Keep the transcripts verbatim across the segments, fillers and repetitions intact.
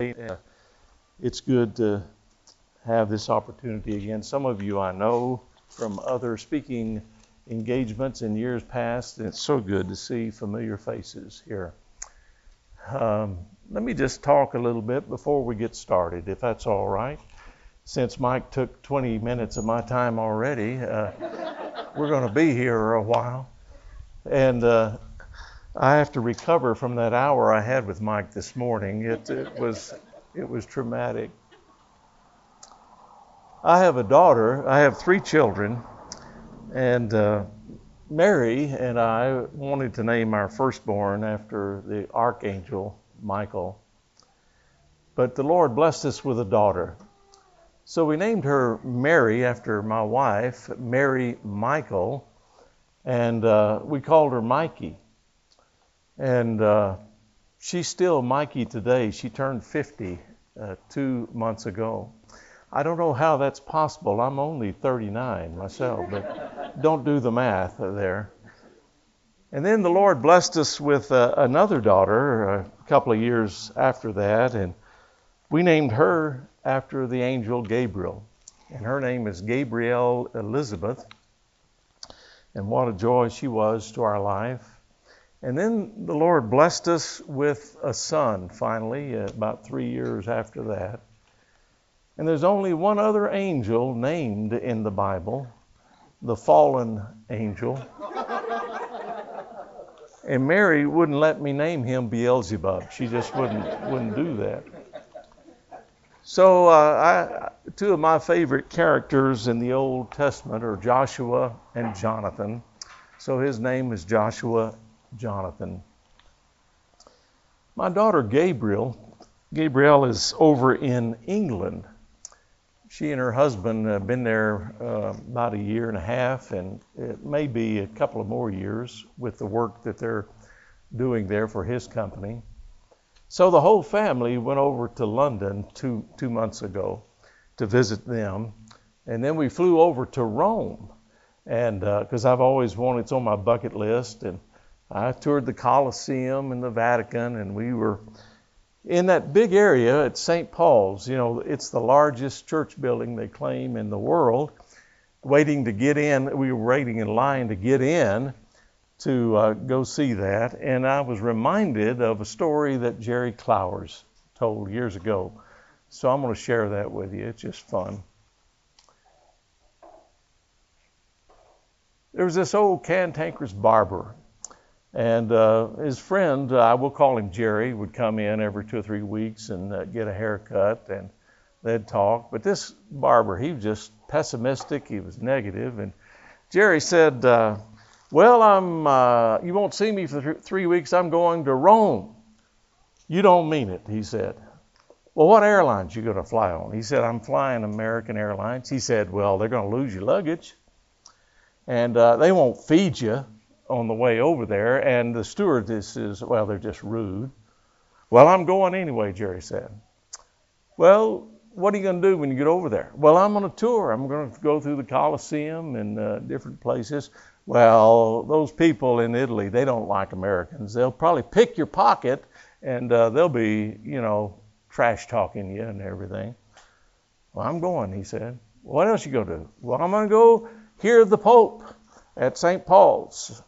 Uh, it's good to have this opportunity again. Some of you I know from other speaking engagements in years past, and it's so good to see familiar faces here. Um, let me just talk a little bit before we get started, if that's all right. Since Mike took twenty minutes of my time already, uh, we're going to be here a while. And uh, I have to recover from that hour I had with Mike this morning. It, it was it was traumatic. I have a daughter. I have three children, and uh, Mary and I wanted to name our firstborn after the archangel Michael, but the Lord blessed us with a daughter. So we named her Mary after my wife, Mary Michael, and uh, we called her Mikey. And uh, she's still Mikey today. She turned fifty uh, two months ago. I don't know how that's possible. I'm only thirty-nine myself, but don't do the math there. And then the Lord blessed us with uh, another daughter a couple of years after that, and we named her after the angel Gabriel. And her name is Gabrielle Elizabeth. And what a joy she was to our life. And then the Lord blessed us with a son, finally, uh, about three years after that. And there's only one other angel named in the Bible, the fallen angel. And Mary wouldn't let me name him Beelzebub. She just wouldn't wouldn't do that. So uh, I, two of my favorite characters in the Old Testament are Joshua and Jonathan. So his name is Joshua Jonathan. My daughter Gabriel, Gabrielle is over in England. She and her husband have been there uh, about a year and a half, and it may be a couple of more years with the work that they're doing there for his company. So the whole family went over to London two two months ago to visit them, and then we flew over to Rome, and because uh, I've always wanted, it's on my bucket list, and I toured the Colosseum and the Vatican, and we were in that big area at Saint Paul's. You know, it's the largest church building they claim in the world. Waiting to get in, we were waiting in line to get in to uh, go see that, and I was reminded of a story that Jerry Clowers told years ago. So I'm going to share that with you. It's just fun. There was this old cantankerous barber, and uh, his friend, uh, I will call him Jerry, would come in every two or three weeks and uh, get a haircut, and they'd talk. But this barber, he was just pessimistic. He was negative, and Jerry said, uh, well, I'm. Uh, you won't see me for th- three weeks. I'm going to Rome. You don't mean it, he said. Well, what airlines you going to fly on? He said, I'm flying American Airlines. He said, well, they're going to lose your luggage, and uh, they won't feed you on the way over there. And the stewardesses, well, they're just rude. Well, I'm going anyway, Jerry said. Well, what are you going to do when you get over there? Well, I'm on a tour. I'm going to go through the Colosseum and uh, different places. Well, those people in Italy, they don't like Americans. They'll probably pick your pocket, and uh, they'll be, you know, trash talking you and everything. Well, I'm going, he said. What else you going to do? Well, I'm going to go hear the Pope at Saint Paul's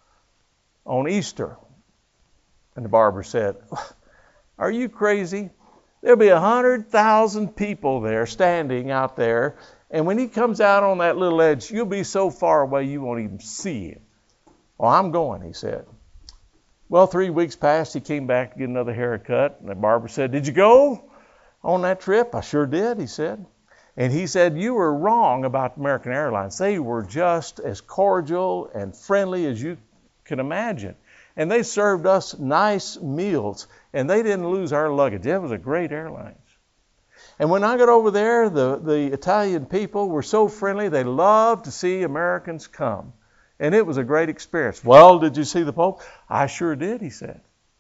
on Easter. And the barber said, are you crazy? There'll be a hundred thousand people there standing out there, and when he comes out on that little edge, you'll be so far away you won't even see him. Well, I'm going, he said. Well, three weeks passed. He came back to get another haircut, and the barber said, did you go on that trip? I sure did, he said. And he said, you were wrong about American Airlines. They were just as cordial and friendly as you can imagine. And they served us nice meals, and they didn't lose our luggage. It was a great airline. And when I got over there, the, the Italian people were so friendly. They loved to see Americans come. And it was a great experience. Well, did you see the Pope? I sure did, he said.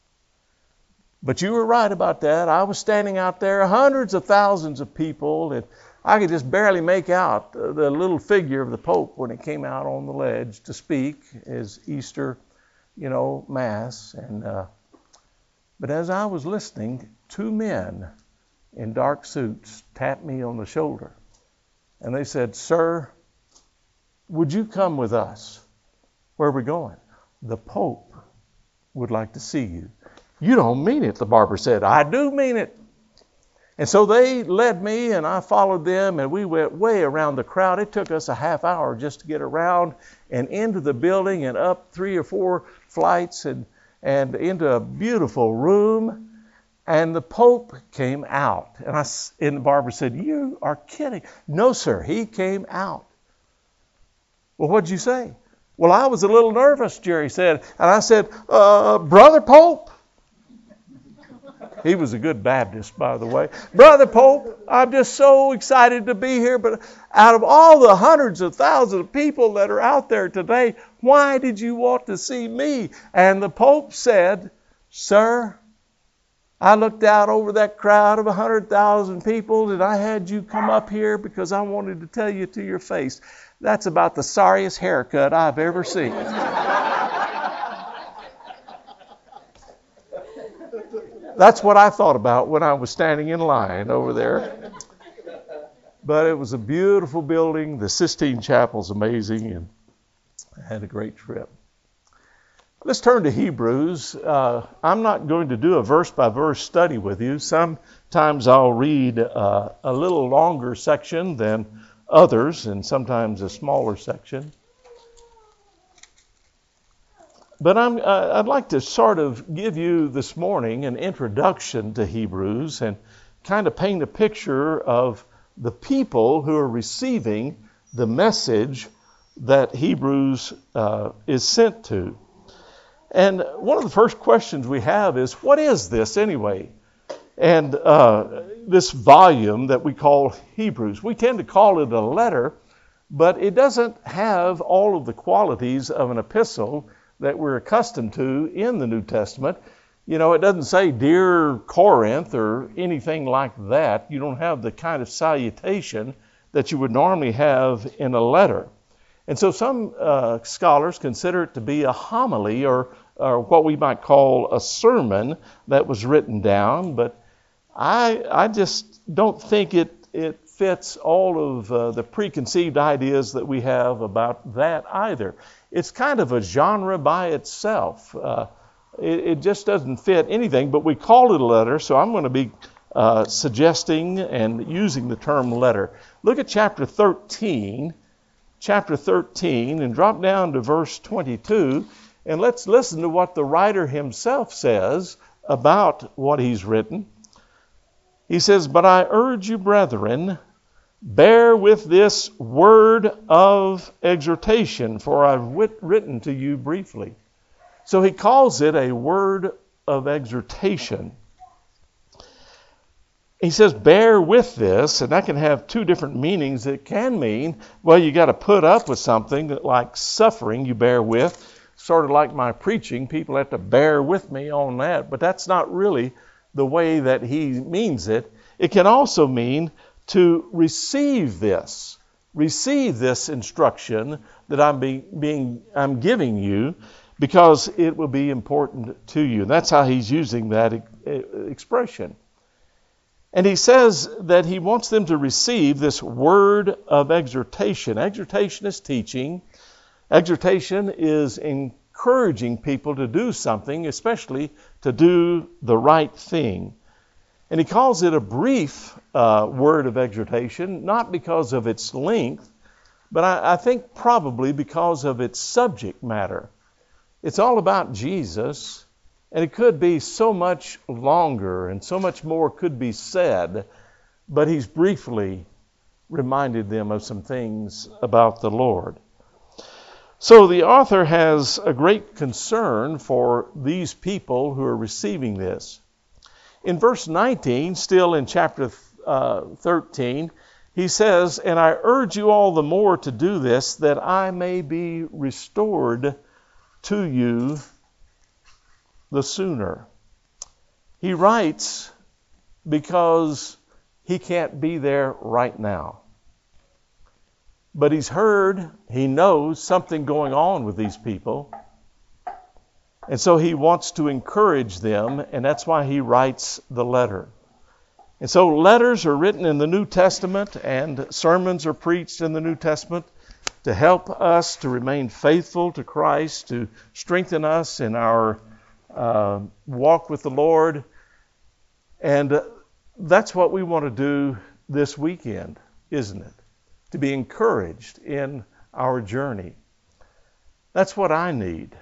But you were right about that. I was standing out there, hundreds of thousands of people, and I could just barely make out the little figure of the Pope when he came out on the ledge to speak his Easter, you know, Mass. And uh, but as I was listening, two men in dark suits tapped me on the shoulder. And they said, "Sir, would you come with us?" "Where are we going?" "The Pope would like to see you." "You don't mean it," the barber said. "I do mean it." And so they led me, and I followed them, and we went way around the crowd. It took us a half hour just to get around and into the building and up three or four flights and, and into a beautiful room. And the Pope came out. And, I, and the barber said, "You are kidding." "No, sir, he came out." "Well, what'd you say?" "Well, I was a little nervous," Jerry said. And I said, uh, "Brother Pope." He was a good Baptist, by the way. "Brother Pope, I'm just so excited to be here. But out of all the hundreds of thousands of people that are out there today, why did you want to see me?" And the Pope said, "Sir, I looked out over that crowd of one hundred thousand people, and I had you come up here because I wanted to tell you to your face, that's about the sorriest haircut I've ever seen." That's what I thought about when I was standing in line over there. But it was a beautiful building. The Sistine Chapel's amazing, and I had a great trip. Let's turn to Hebrews. Uh, I'm not going to do a verse-by-verse study with you. Sometimes I'll read uh, a little longer section than others, and sometimes a smaller section. But I'm, uh, I'd like to sort of give you this morning an introduction to Hebrews and kind of paint a picture of the people who are receiving the message that Hebrews uh, is sent to. And one of the first questions we have is, what is this anyway? And uh, this volume that we call Hebrews, we tend to call it a letter, but it doesn't have all of the qualities of an epistle that we're accustomed to in the New Testament. You know, it doesn't say "Dear Corinth" or anything like that. You don't have the kind of salutation that you would normally have in a letter. And so some uh, scholars consider it to be a homily or, or what we might call a sermon that was written down. But I, I just don't think it, it fits all of uh, the preconceived ideas that we have about that either. It's kind of a genre by itself. Uh, it, it just doesn't fit anything, but we call it a letter, so I'm going to be uh, suggesting and using the term letter. Look at chapter thirteen, chapter thirteen, and drop down to verse twenty-two, and let's listen to what the writer himself says about what he's written. He says, "But I urge you, brethren, bear with this word of exhortation, for I've wit- written to you briefly." So he calls it a word of exhortation. He says, bear with this, and that can have two different meanings. It can mean, well, you got to put up with something that, like suffering, you bear with. Sort of like my preaching, people have to bear with me on that, but that's not really the way that he means it. It can also mean to receive this, receive this instruction that I'm being, being I'm giving you, because it will be important to you. And that's how he's using that expression. And he says that he wants them to receive this word of exhortation. Exhortation is teaching. Exhortation is encouraging people to do something, especially to do the right thing. And he calls it a brief uh, word of exhortation, not because of its length, but I, I think probably because of its subject matter. It's all about Jesus, and it could be so much longer, and so much more could be said, but he's briefly reminded them of some things about the Lord. So the author has a great concern for these people who are receiving this. In verse nineteen, still in chapter uh, thirteen, he says, "And I urge you all the more to do this, that I may be restored to you the sooner." He writes because he can't be there right now. But he's heard, he knows something going on with these people. And so he wants to encourage them, and that's why he writes the letter. And so letters are written in the New Testament and sermons are preached in the New Testament to help us to remain faithful to Christ, to strengthen us in our uh, walk with the Lord. And uh, that's what we want to do this weekend, isn't it? To be encouraged in our journey. That's what I need.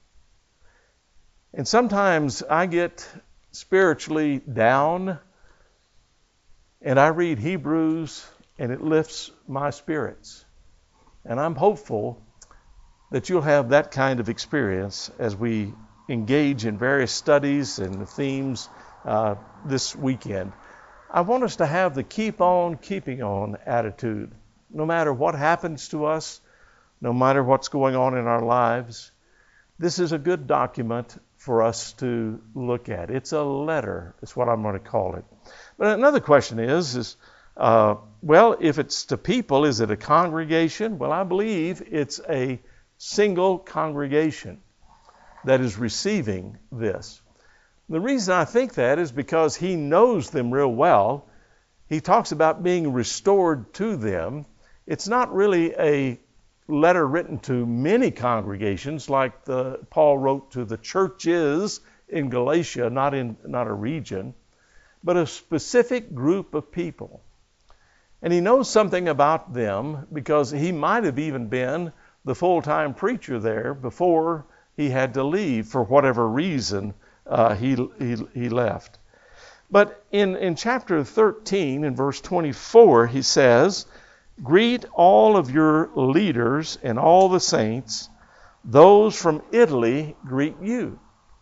And sometimes I get spiritually down, and I read Hebrews, and it lifts my spirits. And I'm hopeful that you'll have that kind of experience as we engage in various studies and themes uh, this weekend. I want us to have the keep on keeping on attitude. No matter what happens to us, no matter what's going on in our lives, this is a good document for us to look at. It's a letter, is what I'm going to call it. But another question is, is uh, well, if it's to people, is it a congregation? Well, I believe it's a single congregation that is receiving this. The reason I think that is because he knows them real well. He talks about being restored to them. It's not really a letter written to many congregations like the Paul wrote to the churches in Galatia, not in not a region, but a specific group of people. And he knows something about them because he might have even been the full-time preacher there before he had to leave for whatever reason uh, he, he he left. But in, in chapter thirteen, in verse twenty-four, he says, "Greet all of your leaders and all the saints. Those from Italy greet you."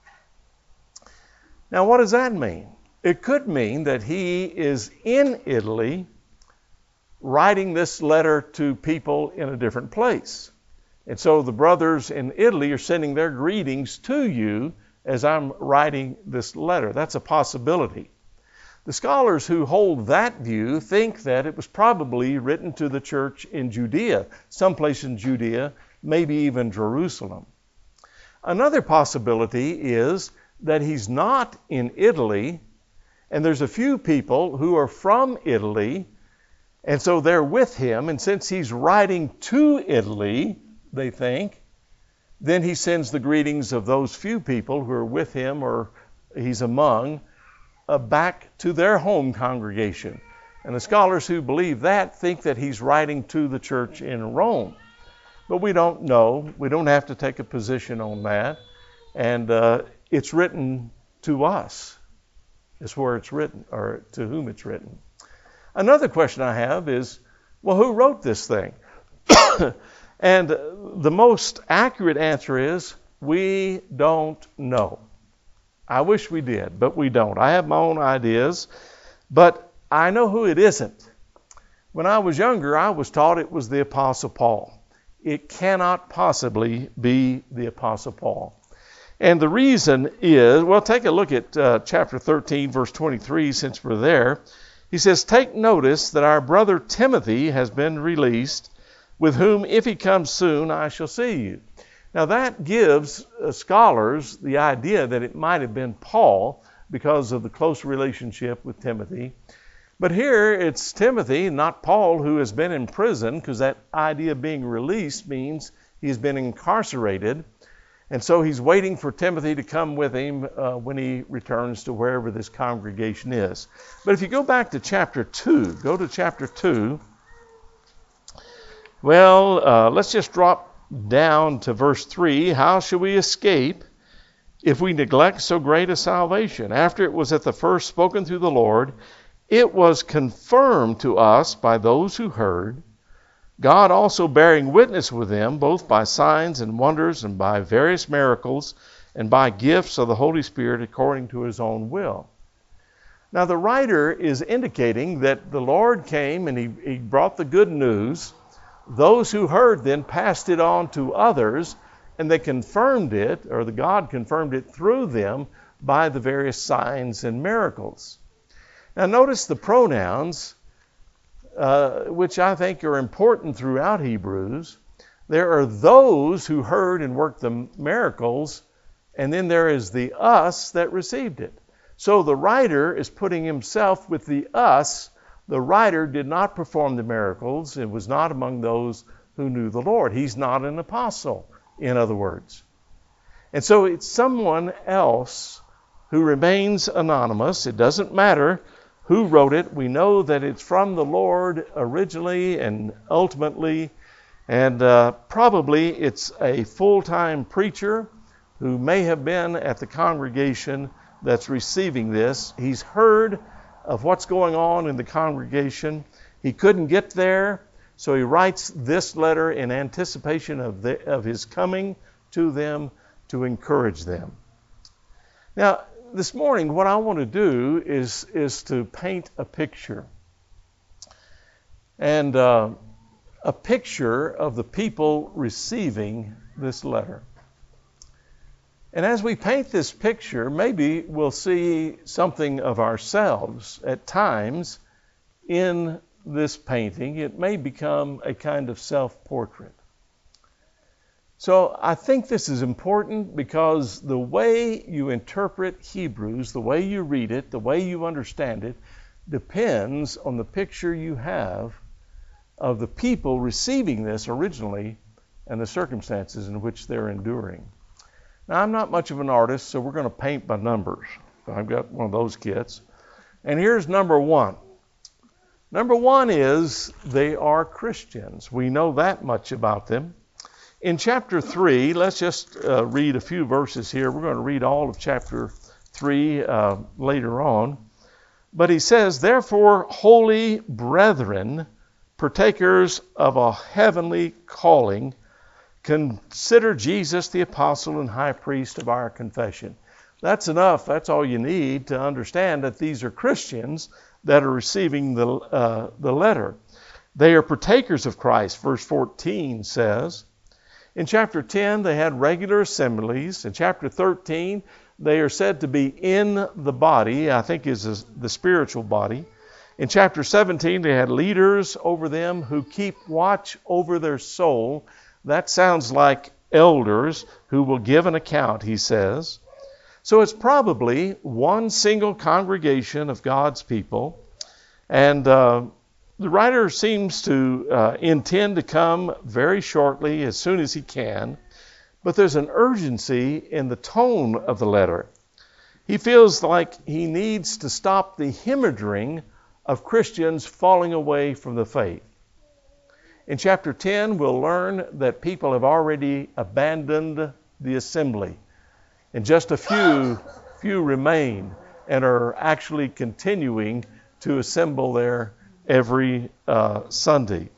Now, what does that mean? It could mean that he is in Italy writing this letter to people in a different place. And so the brothers in Italy are sending their greetings to you as I'm writing this letter. That's a possibility. The scholars who hold that view think that it was probably written to the church in Judea, someplace in Judea, maybe even Jerusalem. Another possibility is that he's not in Italy, and there's a few people who are from Italy, and so they're with him, and since he's writing to Italy, they think, then he sends the greetings of those few people who are with him or he's among uh, back to their home congregation. And the scholars who believe that think that he's writing to the church in Rome. But we don't know. We don't have to take a position on that. And uh, it's written to us. It's where it's written, or to whom it's written. Another question I have is, well, who wrote this thing? And the most accurate answer is, we don't know. I wish we did, but we don't. I have my own ideas, but I know who it isn't. When I was younger, I was taught it was the Apostle Paul. It cannot possibly be the Apostle Paul. And the reason is, well, take a look at uh, chapter thirteen, verse twenty-three, since we're there. He says, "Take notice that our brother Timothy has been released, with whom, if he comes soon, I shall see you." Now that gives uh, scholars the idea that it might have been Paul because of the close relationship with Timothy. But here it's Timothy, not Paul, who has been in prison, because that idea of being released means he's been incarcerated. And so he's waiting for Timothy to come with him uh, when he returns to wherever this congregation is. But if you go back to chapter two, go to chapter two. Well, uh, let's just drop down to verse three. "How shall we escape if we neglect so great a salvation? After it was at the first spoken through the Lord, it was confirmed to us by those who heard, God also bearing witness with them, both by signs and wonders and by various miracles and by gifts of the Holy Spirit according to his own will." Now the writer is indicating that the Lord came and he, he brought the good news. Those who heard then passed it on to others, and they confirmed it, or the God confirmed it through them by the various signs and miracles. Now notice the pronouns, uh, which I think are important throughout Hebrews. There are those who heard and worked the miracles, and then there is the us that received it. So the writer is putting himself with the us. The writer did not perform the miracles. It was not among those who knew the Lord. He's not an apostle, in other words. And so it's someone else who remains anonymous. It doesn't matter who wrote it. We know that it's from the Lord originally and ultimately. And uh, probably it's a full-time preacher who may have been at the congregation that's receiving this. He's heard of what's going on in the congregation. He couldn't get there, so he writes this letter in anticipation of, the, of his coming to them to encourage them. Now, this morning, what I want to do is, is to paint a picture. And uh, a picture of the people receiving this letter. And as we paint this picture, maybe we'll see something of ourselves at times in this painting. It may become a kind of self-portrait. So I think this is important because the way you interpret Hebrews, the way you read it, the way you understand it, depends on the picture you have of the people receiving this originally and the circumstances in which they're enduring. Now, I'm not much of an artist, so we're going to paint by numbers. I've got one of those kits. And here's number one. Number one is they are Christians. We know that much about them. In chapter three, let's just uh, read a few verses here. We're going to read all of chapter three uh, later on. But he says, "Therefore, holy brethren, partakers of a heavenly calling, consider Jesus the apostle and high priest of our confession." That's enough. That's all you need to understand that these are Christians that are receiving the, uh, the letter. They are partakers of Christ, verse fourteen says. In chapter ten, they had regular assemblies. In chapter thirteen, they are said to be in the body, I think is the spiritual body. In chapter seventeen, they had leaders over them who keep watch over their soul. That sounds like elders who will give an account, he says. So it's probably one single congregation of God's people. And uh, the writer seems to uh, intend to come very shortly, as soon as he can. But there's an urgency in the tone of the letter. He feels like he needs to stop the hemorrhaging of Christians falling away from the faith. In chapter ten, we'll learn that people have already abandoned the assembly. And just a few, few remain and are actually continuing to assemble there every uh, Sunday.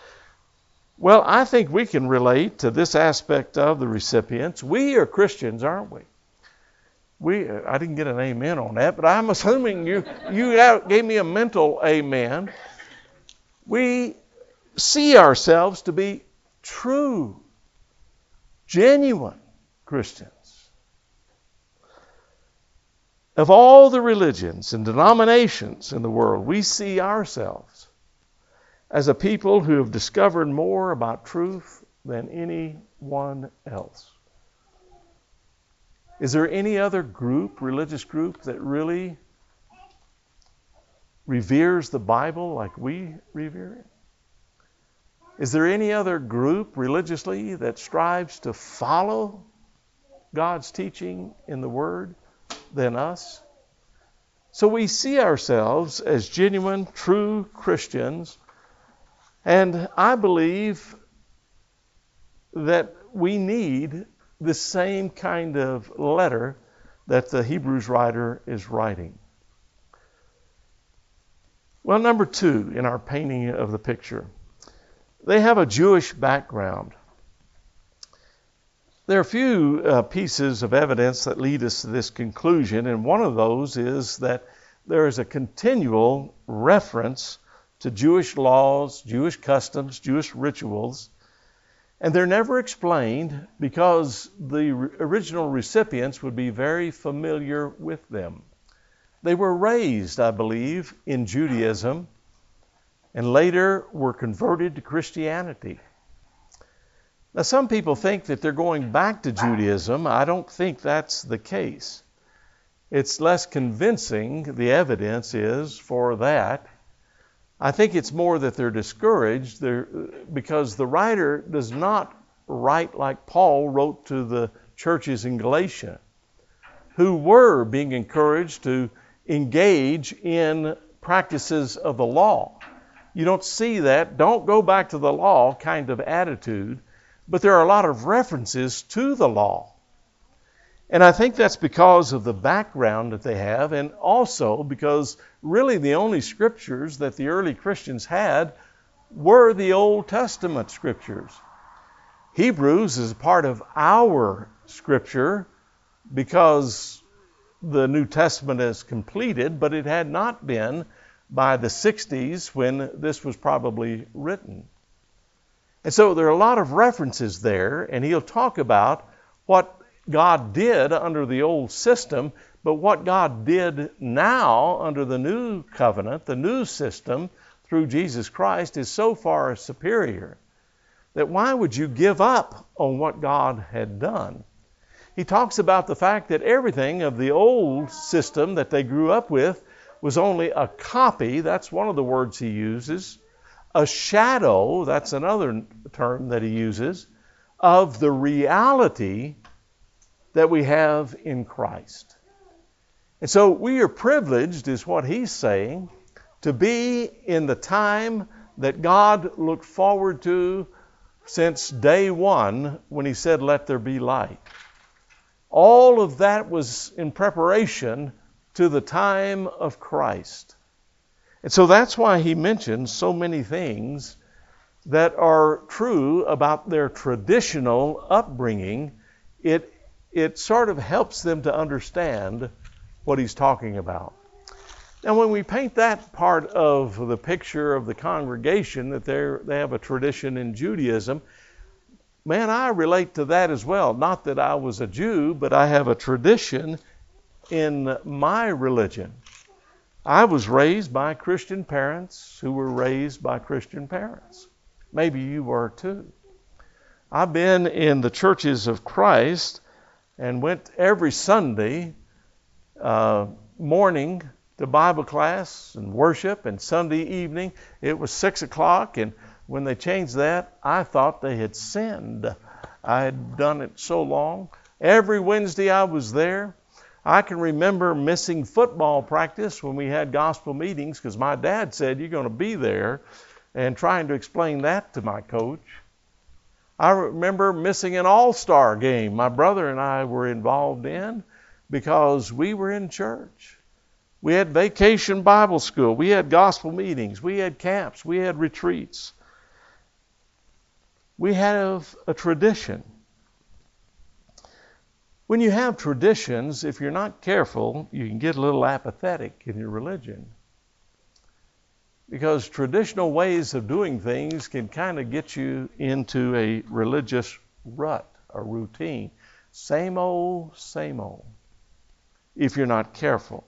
Well, I think we can relate to this aspect of the recipients. We are Christians, aren't we? We, I didn't get an amen on that, but I'm assuming you, you gave me a mental amen. We see ourselves to be true, genuine Christians. Of all the religions and denominations in the world, we see ourselves as a people who have discovered more about truth than anyone else. Is there any other group, religious group, that really reveres the Bible like we revere it? Is there any other group religiously that strives to follow God's teaching in the Word than us? So we see ourselves as genuine, true Christians, and I believe that we need the same kind of letter that the Hebrews writer is writing. Well, number two in our painting of the picture, they have a Jewish background. There are a few uh, pieces of evidence that lead us to this conclusion, and one of those is that there is a continual reference to Jewish laws, Jewish customs, Jewish rituals, and they're never explained because the original recipients would be very familiar with them. They were raised, I believe, in Judaism, and later were converted to Christianity. Now, some people think that they're going back to Judaism. I don't think that's the case. It's less convincing, the evidence is, for that. I think it's more that they're discouraged they're, because the writer does not write like Paul wrote to the churches in Galatia, who were being encouraged to engage in practices of the law. You don't see that, don't go back to the law kind of attitude, but there are a lot of references to the law. And I think that's because of the background that they have, and also because really the only scriptures that the early Christians had were the Old Testament scriptures. Hebrews is part of our scripture because the New Testament is completed, but it had not been by the sixties when this was probably written. And so there are a lot of references there, and he'll talk about what God did under the old system, but what God did now under the new covenant, the new system through Jesus Christ, is so far superior that why would you give up on what God had done? He talks about the fact that everything of the old system that they grew up with was only a copy, that's one of the words he uses, a shadow, that's another term that he uses, of the reality that we have in Christ. And so we are privileged, is what he's saying, to be in the time that God looked forward to since day one when he said, "Let there be light." All of that was in preparation to the time of Christ. And so that's why he mentions so many things that are true about their traditional upbringing. It It sort of helps them to understand what he's talking about. Now, when we paint that part of the picture of the congregation, that they're, they have a tradition in Judaism, man, I relate to that as well. Not that I was a Jew, but I have a tradition in my religion. I was raised by Christian parents who were raised by Christian parents. Maybe you were too. I've been in the churches of Christ and went every Sunday uh, morning to Bible class and worship, and Sunday evening it was six o'clock, and when they changed that, I thought they had sinned. I had done it so long. Every Wednesday I was there. I can remember missing football practice when we had gospel meetings because my dad said, "You're going to be there," and trying to explain that to my coach. I remember missing an all-star game my brother and I were involved in because we were in church. We had vacation Bible school. We had gospel meetings. We had camps. We had retreats. We have a tradition. When you have traditions, if you're not careful, you can get a little apathetic in your religion. Because traditional ways of doing things can kind of get you into a religious rut or routine. Same old, same old, if you're not careful.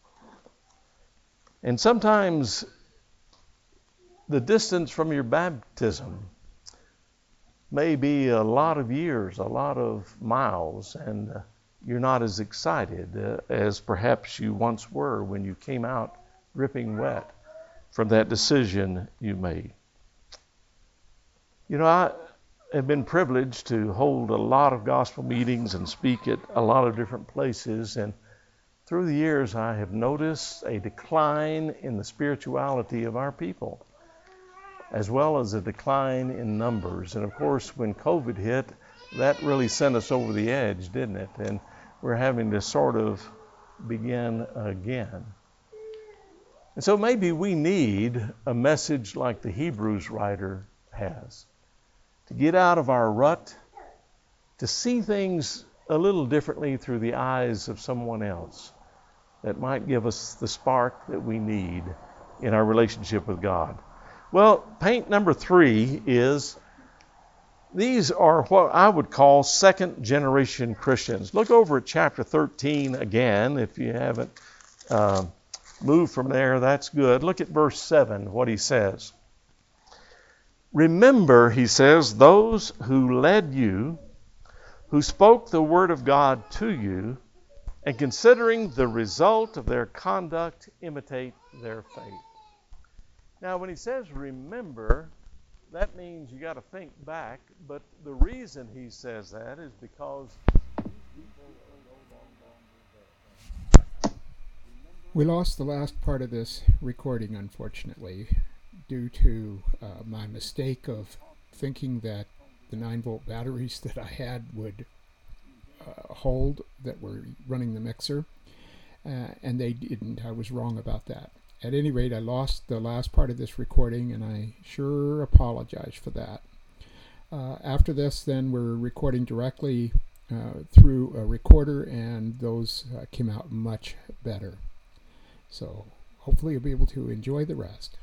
And sometimes the distance from your baptism may be a lot of years, a lot of miles, and uh, you're not as excited uh, as perhaps you once were when you came out dripping wet from that decision you made. You know, I have been privileged to hold a lot of gospel meetings and speak at a lot of different places, and through the years I have noticed a decline in the spirituality of our people, as well as a decline in numbers. And of course, when COVID hit, that really sent us over the edge, didn't it? And we're having to sort of begin again. And so maybe we need a message like the Hebrews writer has, to get out of our rut, to see things a little differently through the eyes of someone else that might give us the spark that we need in our relationship with God. Well, paint number three is, these are what I would call second generation Christians. Look over at chapter thirteen again. If you haven't uh, moved from there, that's good. Look at verse seven, what he says. Remember, he says, those who led you, who spoke the word of God to you, and considering the result of their conduct, imitate their faith. Now, when he says remember, that means you got to think back, but the reason he says that is because we lost the last part of this recording, unfortunately, due to uh, my mistake of thinking that the nine volt batteries that I had would uh, hold that were running the mixer, uh, and they didn't. I was wrong about that. At any rate, I lost the last part of this recording, and I sure apologize for that. Uh, after this, then, we're recording directly uh, through a recorder, and those uh, came out much better. So hopefully you'll be able to enjoy the rest.